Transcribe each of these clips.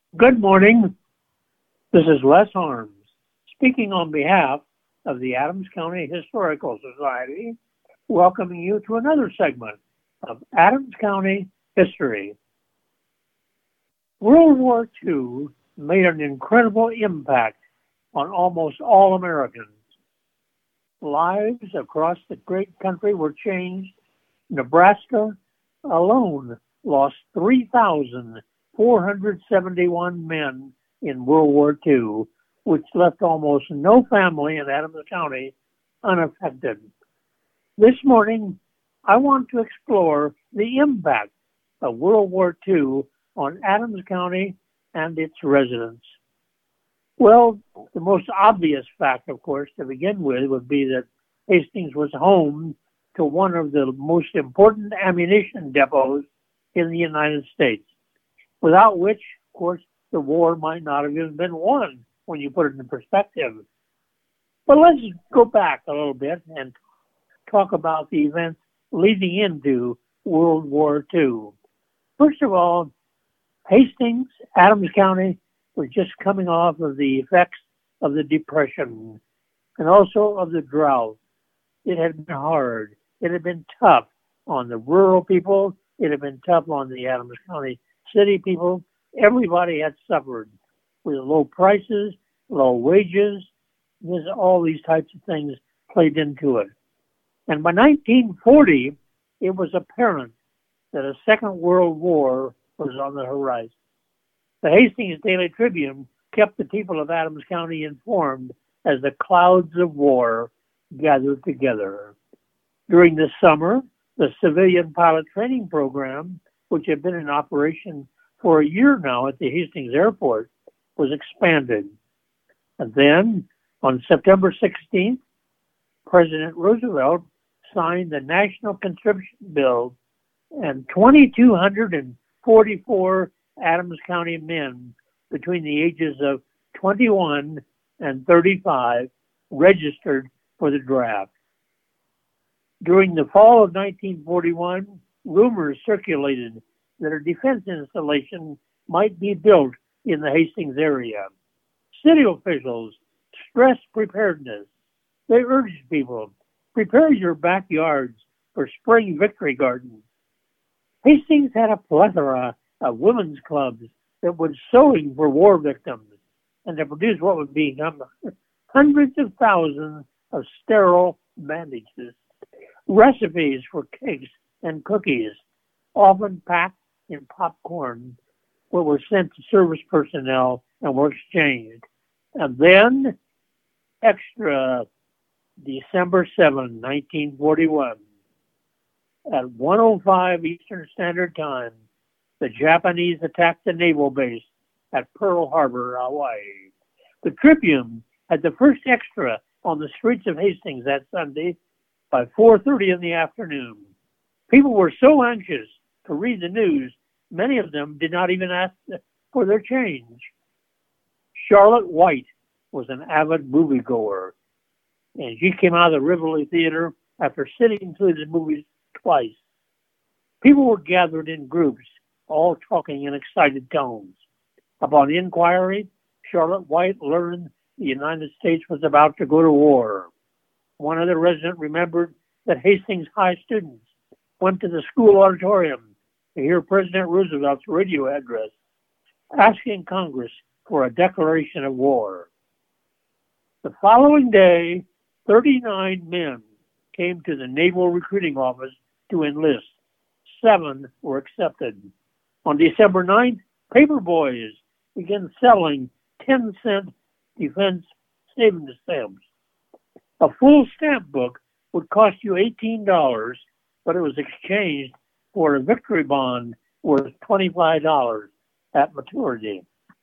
Good morning. This is Les Harms speaking on behalf of the Adams County Historical Society, welcoming you to another segment of Adams County History. World War II made an incredible impact on almost all Americans. Lives across the great country were changed. Nebraska alone lost 3,471 men in World War II, which left almost no family in Adams County unaffected. This morning, I want to explore the impact of World War II on Adams County and its residents. Well, the most obvious fact, of course, to begin with, would be that Hastings was home to one of the most important ammunition depots in the United States, without which, of course, the war might not have even been won when you put it in perspective. But let's go back a little bit and talk about the events leading into World War II. First of all, Hastings, Adams County, was just coming off of the effects of the Depression and also of the drought. It had been hard. It had been tough on the rural people. It had been tough on the Adams County city people. Everybody had suffered with low prices, low wages. All these types of things played into it. And by 1940, it was apparent that a Second World War was on the horizon. The Hastings Daily Tribune kept the people of Adams County informed as the clouds of war gathered together. During the summer, the civilian pilot training program, which had been in operation for a year now at the Hastings Airport, was expanded. And then, on September 16th, President Roosevelt signed the National Conscription Bill, and 2,244 Adams County men between the ages of 21 and 35 registered for the draft. During the fall of 1941, rumors circulated that a defense installation might be built in the Hastings area. City officials stressed preparedness. They urged people, prepare your backyards for spring victory gardens. Hastings had a plethora of women's clubs that were sewing for war victims and to produce what would become hundreds of thousands of sterile bandages. Recipes for cakes and cookies, often packed in popcorn, were sent to service personnel and were exchanged. And then, extra, December 7, 1941, at 1:05 Eastern Standard Time, the Japanese attacked the naval base at Pearl Harbor, Hawaii. The Tribune had the first extra on the streets of Hastings that Sunday by 4:30 in the afternoon. People were so anxious to read the news, many of them did not even ask for their change. Charlotte White was an avid moviegoer, and she came out of the Rivoli Theater after sitting through the movies twice. People were gathered in groups, all talking in excited tones. Upon inquiry, Charlotte White learned the United States was about to go to war. One other resident remembered that Hastings High students went to the school auditorium to hear President Roosevelt's radio address asking Congress for a declaration of war. The following day, 39 men came to the Naval Recruiting Office to enlist. 7 were accepted. On December 9th, paper boys began selling 10-cent defense savings stamps. A full stamp book would cost you $18, but it was exchanged for a victory bond worth $25 at maturity.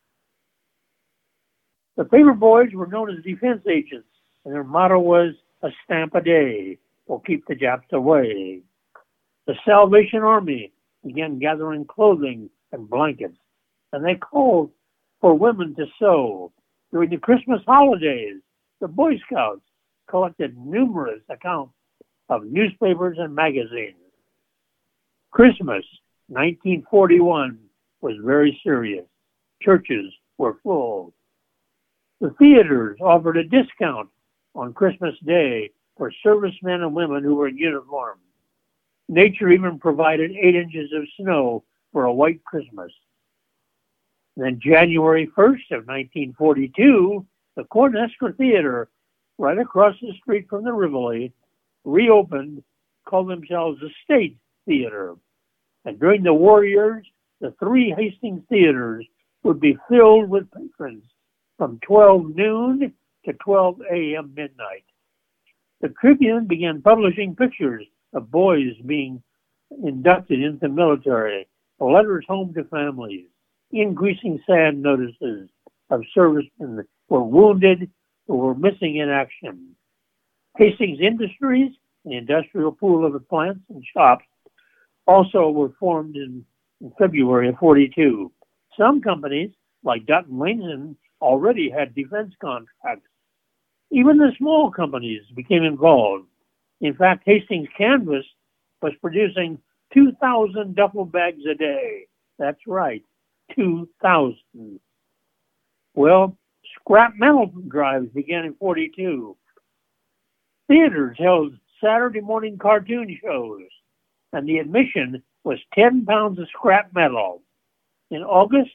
The paper boys were known as defense agents, and their motto was a stamp a day will keep the Japs away. The Salvation Army began gathering clothing and blankets, and they called for women to sew. During the Christmas holidays, the Boy Scouts collected numerous accounts of newspapers and magazines. Christmas 1941 was very serious. Churches were full. The theaters offered a discount on Christmas Day for servicemen and women who were in uniform. Nature even provided 8 inches of snow for a white Christmas. Then January 1st of 1942, the Cornhusker Theater, right across the street from the Rivoli, reopened, called themselves the State Theater. And during the war years, the 3 Hastings theaters would be filled with patrons from 12 noon to 12 a.m. midnight. The Tribune began publishing pictures of boys being inducted into the military, letters home to families, increasing sad notices of servicemen who were wounded or were missing in action. Hastings Industries, the industrial pool of the plants and shops, also were formed in February of 42. Some companies, like Dutton Langston, already had defense contracts. Even the small companies became involved. In fact, Hastings Canvas was producing 2,000 duffel bags a day. That's right, 2,000. Well, scrap metal drives began in 42. Theaters held Saturday morning cartoon shows, and the admission was 10 pounds of scrap metal. In August,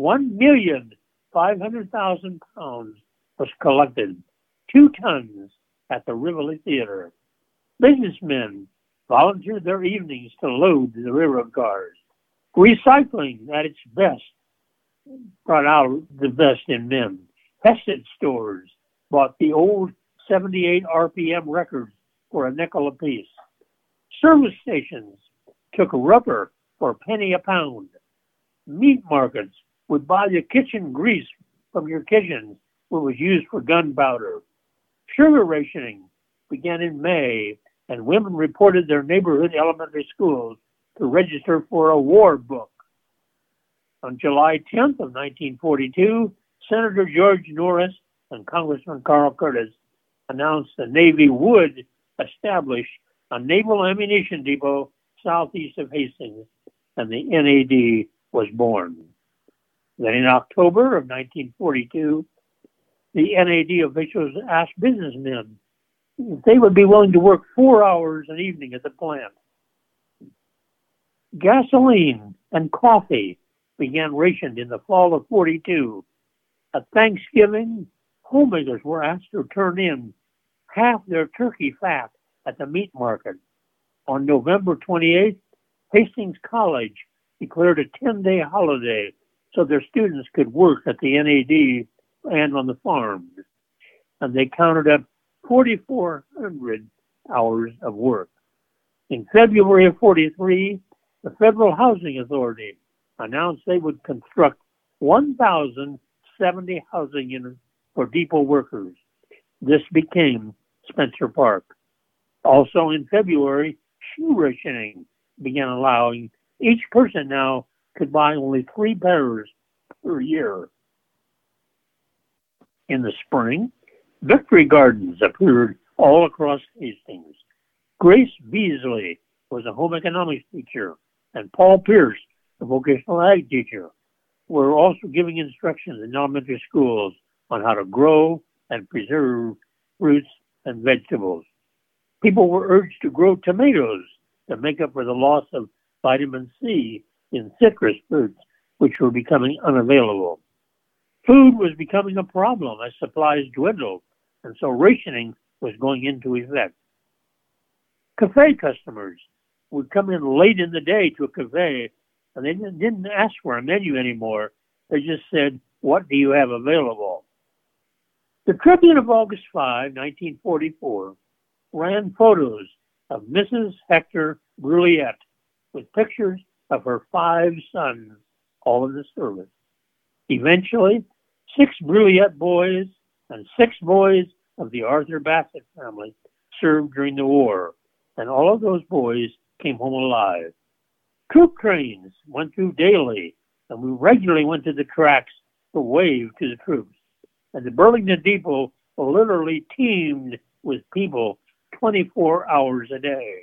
1,500,000 pounds was collected, 2 tons, at the Rivoli Theater. Businessmen volunteered their evenings to load the railroad cars. Recycling at its best brought out the best in men. Hesed stores bought the old 78 RPM records for a nickel apiece. Service stations took rubber for a penny a pound. Meat markets would buy the kitchen grease from your kitchen, which was used for gunpowder. Sugar rationing began in May, and women reported their neighborhood elementary schools to register for a war book. On July 10th of 1942, Senator George Norris and Congressman Carl Curtis announced the Navy would establish a naval ammunition depot southeast of Hastings, and the NAD was born. Then in October of 1942, the NAD officials asked businessmen if they would be willing to work 4 hours an evening at the plant. Gasoline and coffee began rationed in the fall of 42. At Thanksgiving, homemakers were asked to turn in half their turkey fat at the meat market. On November 28th, Hastings College declared a 10-day holiday so their students could work at the NAD and on the farms. And they counted up 4,400 hours of work. In February of 43, the Federal Housing Authority announced they would construct 1,070 housing units for depot workers. This became Spencer Park. Also in February, shoe rationing began, allowing each person now could buy only 3 pairs per year. In the spring, Victory Gardens appeared all across Hastings. Grace Beasley was a home economics teacher, and Paul Pierce, a vocational ag teacher, were also giving instructions in elementary schools on how to grow and preserve fruits and vegetables. People were urged to grow tomatoes to make up for the loss of vitamin C in citrus fruits, which were becoming unavailable. Food was becoming a problem as supplies dwindled, and so rationing was going into effect. Cafe customers would come in late in the day to a cafe, and they didn't ask for a menu anymore. They just said, "What do you have available?" The Tribune of August 5, 1944, ran photos of Mrs. Hector Brulliette with pictures of her 5 sons, all in the service. Eventually, 6 Brulliette boys and 6 boys of the Arthur Bassett family served during the war, and all of those boys came home alive. Troop trains went through daily, and we regularly went to the tracks to wave to the troops. And the Burlington Depot literally teemed with people 24 hours a day.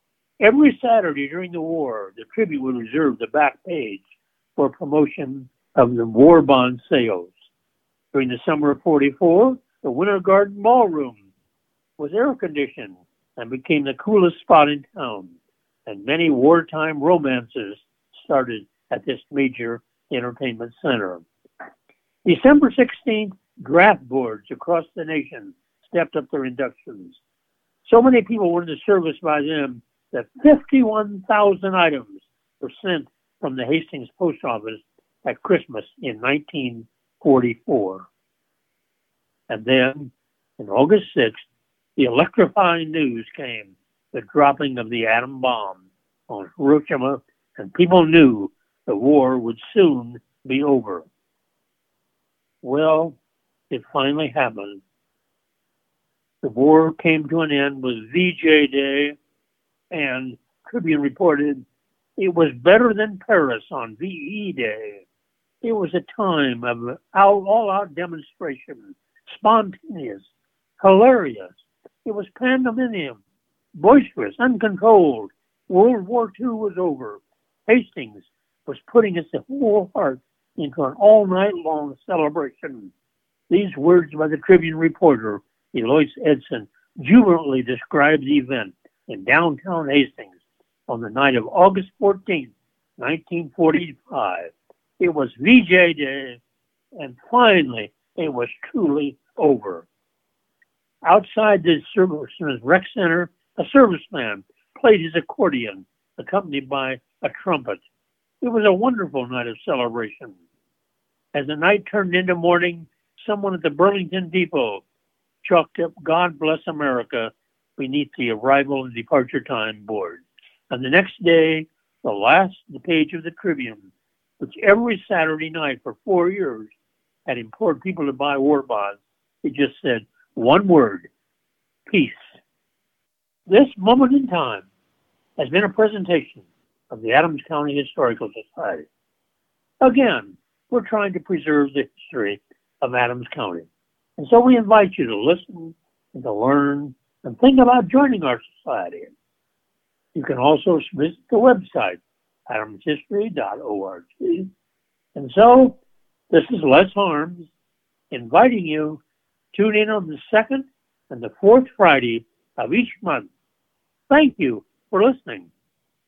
Every Saturday during the war, the Tribune would reserve the back page for promotion of the war bond sales. During the summer of 44, the Winter Garden Ballroom was air-conditioned and became the coolest spot in town, and many wartime romances started at this major entertainment center. December 16th, draft boards across the nation stepped up their inductions. So many people were in the service by them that 51,000 items were sent from the Hastings post office at Christmas in 1944. And then, on August 6th, the electrifying news came, the dropping of the atom bomb on Hiroshima, and people knew the war would soon be over. Well, it finally happened. The war came to an end with VJ Day, and Tribune reported it was better than Paris on VE Day. It was a time of all-out demonstration, spontaneous, hilarious. It was pandemonium, boisterous, uncontrolled. World War II was over. Hastings was putting its whole heart into an all-night-long celebration. These words by the Tribune reporter, Eloise Edson, jubilantly described the event in downtown Hastings on the night of August 14, 1945. It was VJ Day, and finally, it was truly over. Outside the serviceman's rec center, a serviceman played his accordion, accompanied by a trumpet. It was a wonderful night of celebration. As the night turned into morning, someone at the Burlington Depot chalked up "God Bless America" beneath the arrival and departure time board. And the next day, the last page of the Tribune, which every Saturday night for 4 years had implored people to buy war bonds, it just said one word: peace. This moment in time has been a presentation of the Adams County Historical Society. Again, we're trying to preserve the history of Adams County. And so we invite you to listen and to learn and think about joining our society. You can also visit the website, adamshistory.org. And so, this is Les Harms inviting you to tune in on the second and the fourth Friday of each month. Thank you for listening.